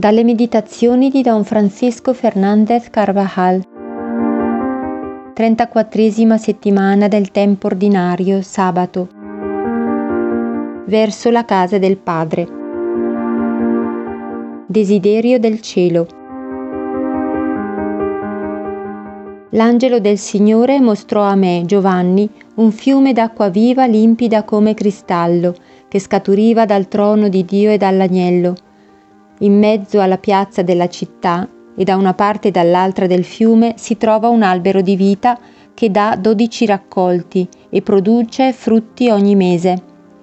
Dalle meditazioni di Don Francisco Fernández Carvajal. 34esima settimana del tempo ordinario, sabato. Verso la casa del Padre. Desiderio del cielo. L'angelo del Signore mostrò a me, Giovanni, un fiume d'acqua viva limpida come cristallo, che scaturiva dal trono di Dio e dall'agnello. In mezzo alla piazza della città, e da una parte e dall'altra del fiume, si trova un albero di vita che dà 12 raccolti e produce frutti ogni mese.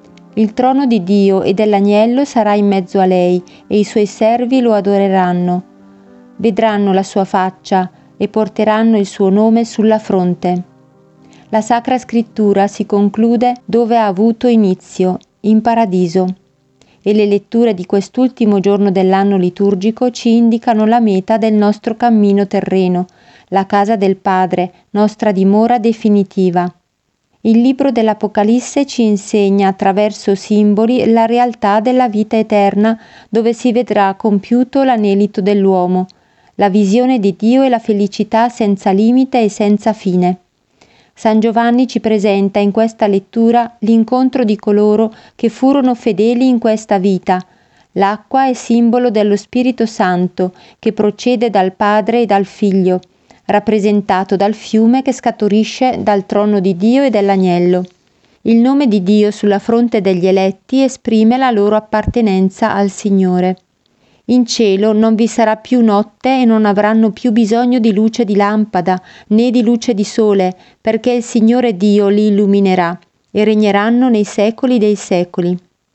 Il trono di Dio e dell'agnello sarà in mezzo a lei, e i suoi servi lo adoreranno. Vedranno la sua faccia e porteranno il suo nome sulla fronte. La Sacra Scrittura si conclude dove ha avuto inizio, in paradiso. E le letture di quest'ultimo giorno dell'anno liturgico ci indicano la meta del nostro cammino terreno, la casa del Padre, nostra dimora definitiva. Il libro dell'Apocalisse ci insegna attraverso simboli la realtà della vita eterna, dove si vedrà compiuto l'anelito dell'uomo, la visione di Dio e la felicità senza limite e senza fine. San Giovanni ci presenta in questa lettura l'incontro di coloro che furono fedeli in questa vita. L'acqua è simbolo dello Spirito Santo che procede dal Padre e dal Figlio, rappresentato dal fiume che scaturisce dal trono di Dio e dell'agnello. Il nome di Dio sulla fronte degli eletti esprime la loro appartenenza al Signore. In cielo non vi sarà più notte e non avranno più bisogno di luce di lampada né di luce di sole, perché il Signore Dio li illuminerà e regneranno nei secoli dei secoli.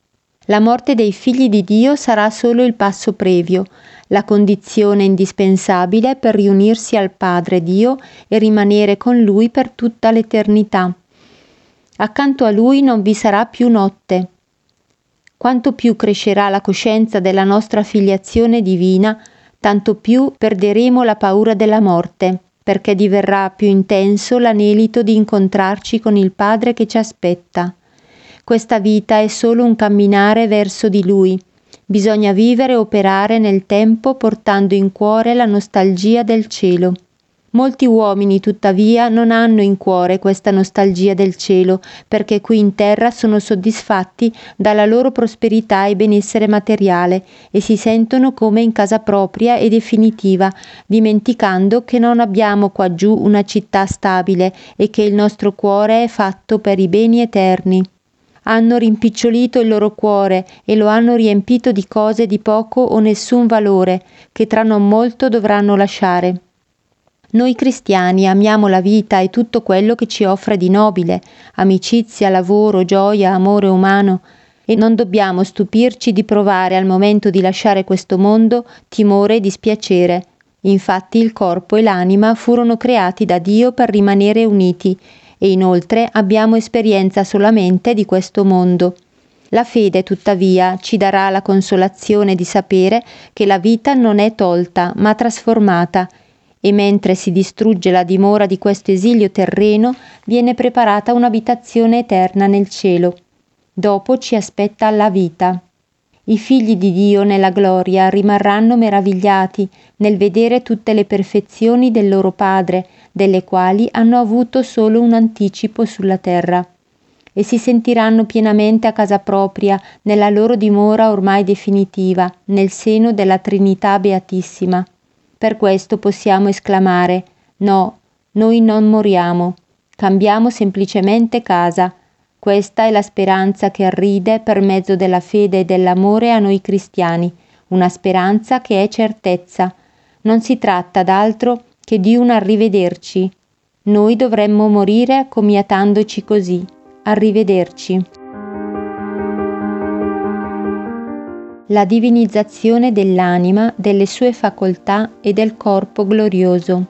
La morte dei figli di Dio sarà solo il passo previo, la condizione indispensabile per riunirsi al Padre Dio e rimanere con Lui per tutta l'eternità. Accanto a Lui non vi sarà più notte. Quanto più crescerà la coscienza della nostra filiazione divina, tanto più perderemo la paura della morte, perché diverrà più intenso l'anelito di incontrarci con il Padre che ci aspetta. Questa vita è solo un camminare verso di Lui. Bisogna vivere e operare nel tempo portando in cuore la nostalgia del cielo. Molti uomini, tuttavia, non hanno in cuore questa nostalgia del cielo, perché qui in terra sono soddisfatti dalla loro prosperità e benessere materiale e si sentono come in casa propria e definitiva, dimenticando che non abbiamo qua giù una città stabile e che il nostro cuore è fatto per i beni eterni. Hanno rimpicciolito il loro cuore e lo hanno riempito di cose di poco o nessun valore, che tra non molto dovranno lasciare. Noi cristiani amiamo la vita e tutto quello che ci offre di nobile, amicizia, lavoro, gioia, amore umano, e non dobbiamo stupirci di provare al momento di lasciare questo mondo timore e dispiacere. Infatti il corpo e l'anima furono creati da Dio per rimanere uniti, e inoltre abbiamo esperienza solamente di questo mondo. La fede, tuttavia, ci darà la consolazione di sapere che la vita non è tolta, ma trasformata, e mentre si distrugge la dimora di questo esilio terreno, viene preparata un'abitazione eterna nel cielo. Dopo ci aspetta la vita. I figli di Dio nella gloria rimarranno meravigliati nel vedere tutte le perfezioni del loro Padre, delle quali hanno avuto solo un anticipo sulla terra, e si sentiranno pienamente a casa propria nella loro dimora ormai definitiva, nel seno della Trinità Beatissima. Per questo possiamo esclamare: no, noi non moriamo, cambiamo semplicemente casa. Questa è la speranza che arride per mezzo della fede e dell'amore a noi cristiani, una speranza che è certezza. Non si tratta d'altro che di un arrivederci. Noi dovremmo morire accomiatandoci così. Arrivederci. La divinizzazione dell'anima, delle sue facoltà e del corpo glorioso.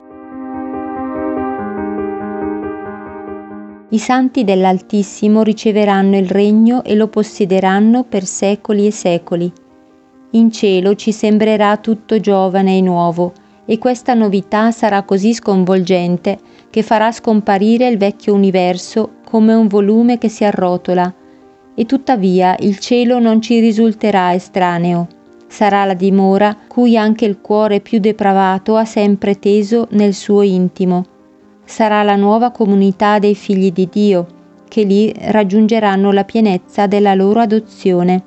I santi dell'Altissimo riceveranno il regno e lo possederanno per secoli e secoli. In cielo ci sembrerà tutto giovane e nuovo, e questa novità sarà così sconvolgente che farà scomparire il vecchio universo come un volume che si arrotola, e tuttavia il cielo non ci risulterà estraneo. Sarà la dimora cui anche il cuore più depravato ha sempre teso nel suo intimo. Sarà la nuova comunità dei figli di Dio, che lì raggiungeranno la pienezza della loro adozione.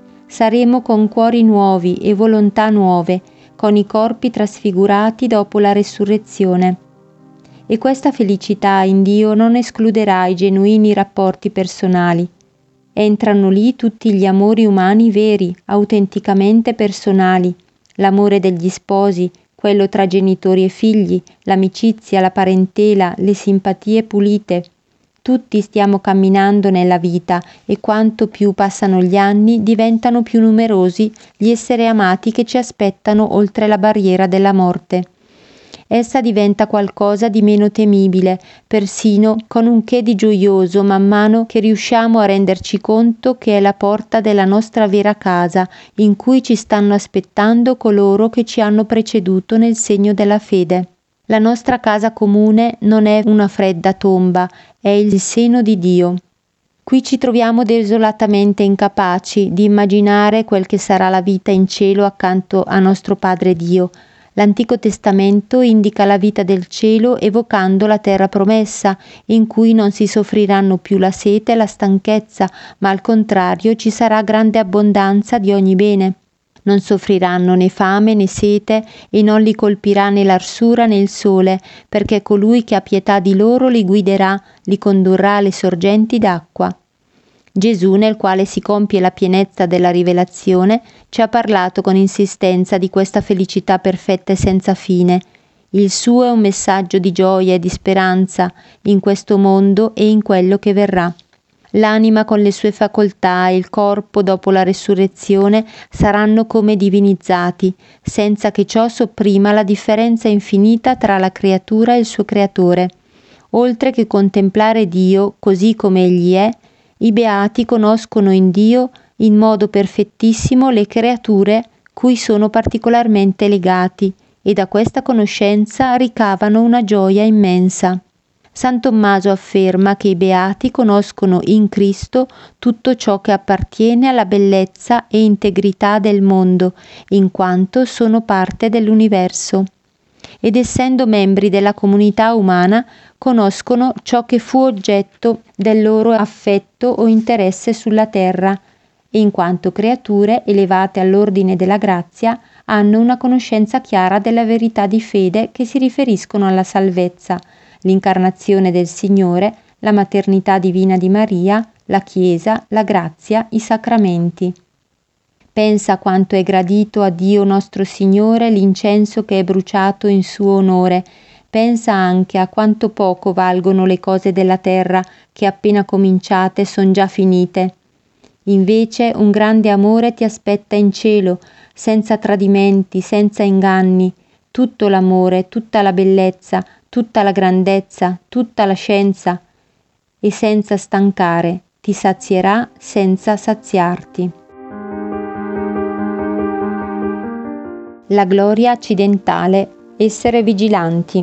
Saremo con cuori nuovi e volontà nuove, con i corpi trasfigurati dopo la resurrezione. E questa felicità in Dio non escluderà i genuini rapporti personali. Entrano lì tutti gli amori umani veri, autenticamente personali, l'amore degli sposi, quello tra genitori e figli, l'amicizia, la parentela, le simpatie pulite. Tutti stiamo camminando nella vita e quanto più passano gli anni diventano più numerosi gli esseri amati che ci aspettano oltre la barriera della morte. Essa diventa qualcosa di meno temibile, persino con un che di gioioso man mano che riusciamo a renderci conto che è la porta della nostra vera casa, in cui ci stanno aspettando coloro che ci hanno preceduto nel segno della fede. La nostra casa comune non è una fredda tomba, è il seno di Dio. Qui ci troviamo desolatamente incapaci di immaginare quel che sarà la vita in cielo accanto a nostro Padre Dio. L'Antico Testamento indica la vita del cielo evocando la terra promessa, in cui non si soffriranno più la sete e la stanchezza, ma al contrario ci sarà grande abbondanza di ogni bene. Non soffriranno né fame né sete e non li colpirà né l'arsura né il sole, perché colui che ha pietà di loro li guiderà, li condurrà alle sorgenti d'acqua. Gesù, nel quale si compie la pienezza della rivelazione, ci ha parlato con insistenza di questa felicità perfetta e senza fine. Il suo è un messaggio di gioia e di speranza in questo mondo e in quello che verrà. L'anima con le sue facoltà e il corpo dopo la resurrezione saranno come divinizzati, senza che ciò sopprima la differenza infinita tra la creatura e il suo creatore. Oltre che contemplare Dio così come Egli è, i beati conoscono in Dio in modo perfettissimo le creature cui sono particolarmente legati e da questa conoscenza ricavano una gioia immensa. San Tommaso afferma che i beati conoscono in Cristo tutto ciò che appartiene alla bellezza e integrità del mondo, in quanto sono parte dell'universo. Ed essendo membri della comunità umana, conoscono ciò che fu oggetto del loro affetto o interesse sulla terra, e in quanto creature elevate all'ordine della grazia, hanno una conoscenza chiara della verità di fede che si riferiscono alla salvezza, l'incarnazione del Signore, la maternità divina di Maria, la Chiesa, la grazia, i sacramenti. Pensa quanto è gradito a Dio nostro Signore l'incenso che è bruciato in suo onore. Pensa anche a quanto poco valgono le cose della terra che appena cominciate son già finite. Invece un grande amore ti aspetta in cielo, senza tradimenti, senza inganni. Tutto l'amore, tutta la bellezza, tutta la grandezza, tutta la scienza, e senza stancare, ti sazierà senza saziarti. La gloria accidentale, essere vigilanti.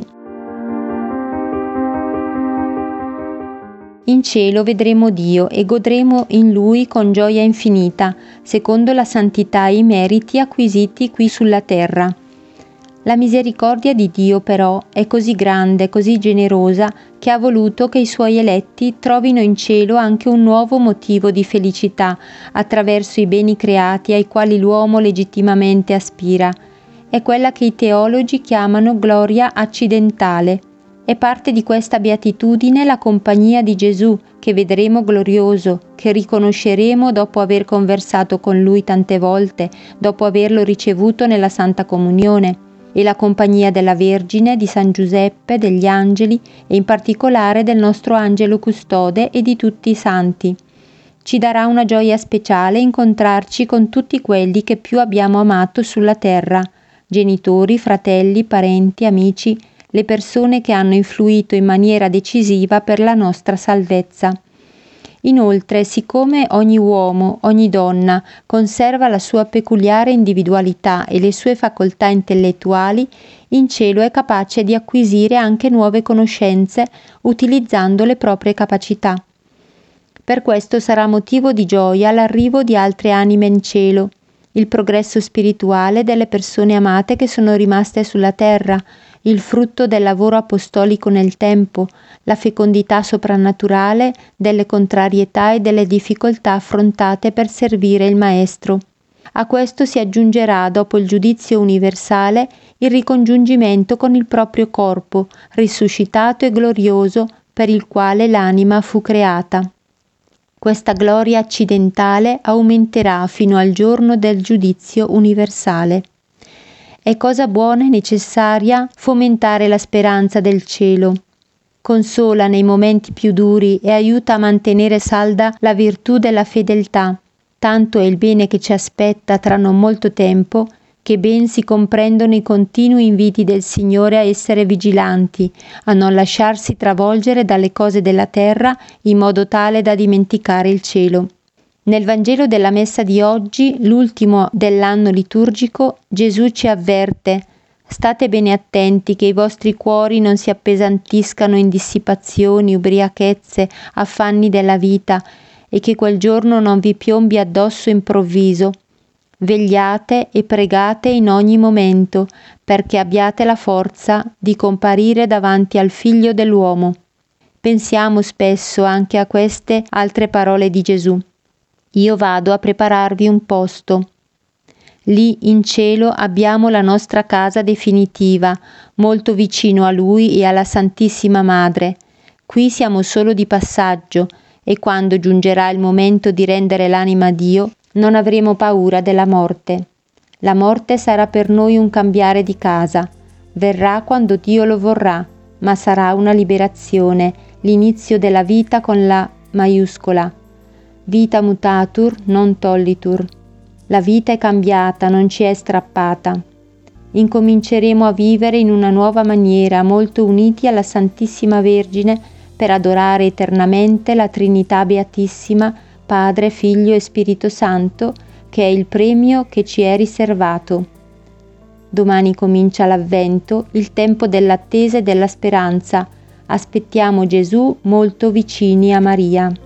In cielo vedremo Dio e godremo in Lui con gioia infinita, secondo la santità e i meriti acquisiti qui sulla terra. La misericordia di Dio però è così grande, così generosa, che ha voluto che i Suoi eletti trovino in cielo anche un nuovo motivo di felicità attraverso i beni creati ai quali l'uomo legittimamente aspira. È quella che i teologi chiamano gloria accidentale. È parte di questa beatitudine la compagnia di Gesù, che vedremo glorioso, che riconosceremo dopo aver conversato con Lui tante volte, dopo averlo ricevuto nella Santa Comunione, e la compagnia della Vergine, di San Giuseppe, degli angeli e in particolare del nostro angelo custode e di tutti i santi. Ci darà una gioia speciale incontrarci con tutti quelli che più abbiamo amato sulla terra, genitori, fratelli, parenti, amici, le persone che hanno influito in maniera decisiva per la nostra salvezza. Inoltre, siccome ogni uomo, ogni donna conserva la sua peculiare individualità e le sue facoltà intellettuali, in cielo è capace di acquisire anche nuove conoscenze utilizzando le proprie capacità. Per questo sarà motivo di gioia l'arrivo di altre anime in cielo. il progresso spirituale delle persone amate che sono rimaste sulla terra, il frutto del lavoro apostolico nel tempo, la fecondità soprannaturale delle contrarietà e delle difficoltà affrontate per servire il Maestro. A questo si aggiungerà, dopo il giudizio universale, il ricongiungimento con il proprio corpo, risuscitato e glorioso, per il quale l'anima fu creata. Questa gloria accidentale aumenterà fino al giorno del giudizio universale. È cosa buona e necessaria fomentare la speranza del cielo. Consola nei momenti più duri e aiuta a mantenere salda la virtù della fedeltà. Tanto è il bene che ci aspetta tra non molto tempo, che ben si comprendono i continui inviti del Signore a essere vigilanti, a non lasciarsi travolgere dalle cose della terra in modo tale da dimenticare il cielo. Nel Vangelo della Messa di oggi, l'ultimo dell'anno liturgico, Gesù ci avverte: state bene attenti che i vostri cuori non si appesantiscano in dissipazioni, ubriachezze, affanni della vita, e che quel giorno non vi piombi addosso improvviso. Vegliate e pregate in ogni momento, perché abbiate la forza di comparire davanti al Figlio dell'uomo. Pensiamo spesso anche a queste altre parole di Gesù. Io vado a prepararvi un posto. Lì in cielo abbiamo la nostra casa definitiva, molto vicino a Lui e alla Santissima Madre. Qui siamo solo di passaggio, e quando giungerà il momento di rendere l'anima a Dio, non avremo paura della morte. La morte sarà per noi un cambiare di casa. Verrà quando Dio lo vorrà, ma sarà una liberazione, l'inizio della vita con la maiuscola. Vita mutatur, non tollitur. La vita è cambiata, non ci è strappata. Incominceremo a vivere in una nuova maniera, molto uniti alla Santissima Vergine, per adorare eternamente la Trinità Beatissima, Padre, Figlio e Spirito Santo, che è il premio che ci è riservato. Domani comincia l'Avvento, il tempo dell'attesa e della speranza. Aspettiamo Gesù molto vicini a Maria.